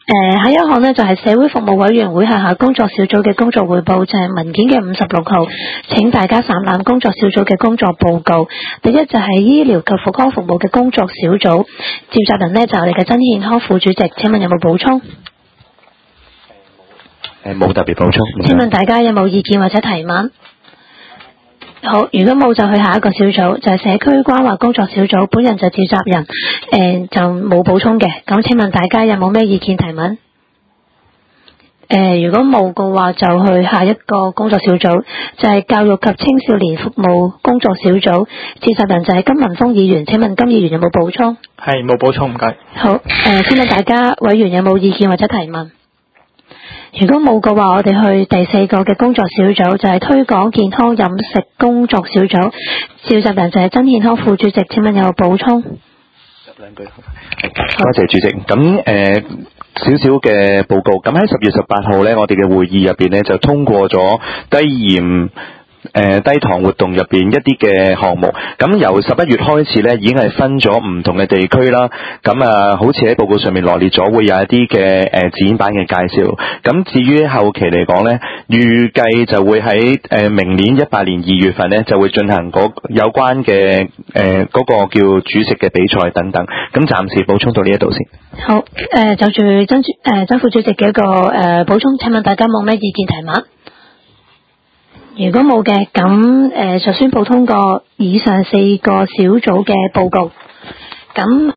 下一項呢，就係社會服務委員會轄下工作小組嘅工作匯報，就係文件嘅56號，請大家瀏覽工作小組嘅工作報告。第一就係醫療及復康服務嘅工作小組，召集人呢，就係我哋嘅曾憲康副主席，請問有冇補充？ 冇特別補充。 請問大家有冇意見或者提問？好，如果冇就去下一個小組，就係社區關懷工作小組，本人就召集人，就冇補充嘅。咁請問大家有冇咩意見提問？如果冇嘅話，就去下一個工作小組，就係教育及青少年服務工作小組，召集人就係金文峰議員，請問金議員有冇補充？ 係冇補充，唔該。 好，請問大家委員有冇意見或者提問？如果冇嘅話，我哋去第四個嘅工作小組，就係推廣健康飲食工作小組，召集人就係曾憲康副主席，請問有冇補充？ 兩句。多謝主席。咁少少嘅報告。咁喺10月18號呢，我哋嘅會議入邊呢，就通過咗低鹽低糖活動入邊一啲嘅項目，咁由11月開始呢，已經係分咗唔同嘅地區啦。咁好似喺報告上面羅列咗，會有一啲嘅展板嘅介紹。咁至於後期嚟講呢，預計就會喺明年18年2月份呢，就會進行有關嘅嗰個叫煮食嘅比賽等等。咁暫時補充到呢一度先。 好，就住曾副主席嘅一個補充，請問大家冇咩意見提問？如果冇嘅，咁就宣布通過以上4個小組嘅報告。咁